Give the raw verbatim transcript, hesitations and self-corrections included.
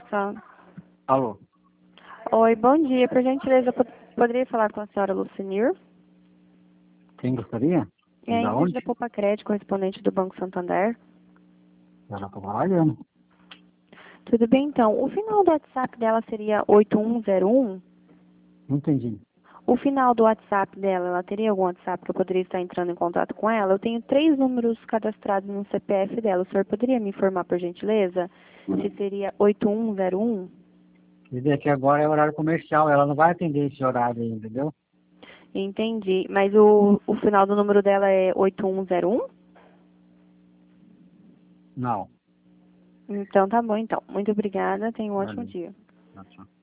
Moça. Alô? Oi, bom dia. Por gentileza, pod- poderia falar com a senhora Lucinir? Quem gostaria? É a Da empresa da onde? Poupa Crédito, correspondente do Banco Santander. Ela tá trabalhando. Tudo bem, então. O final do WhatsApp dela seria oito um zero um? Não entendi. O final do WhatsApp dela, ela teria algum WhatsApp que eu poderia estar entrando em contato com ela? Eu tenho três números cadastrados no C P F dela. O senhor poderia me informar, por gentileza, se seria oito um zero um? Quer dizer que agora é horário comercial, ela não vai atender esse horário aí, entendeu? Entendi. Mas o, o final do número dela é oito um zero um? Não. Então tá bom, então. Muito obrigada. Tenha um ótimo Valeu. dia. Tchau, tchau.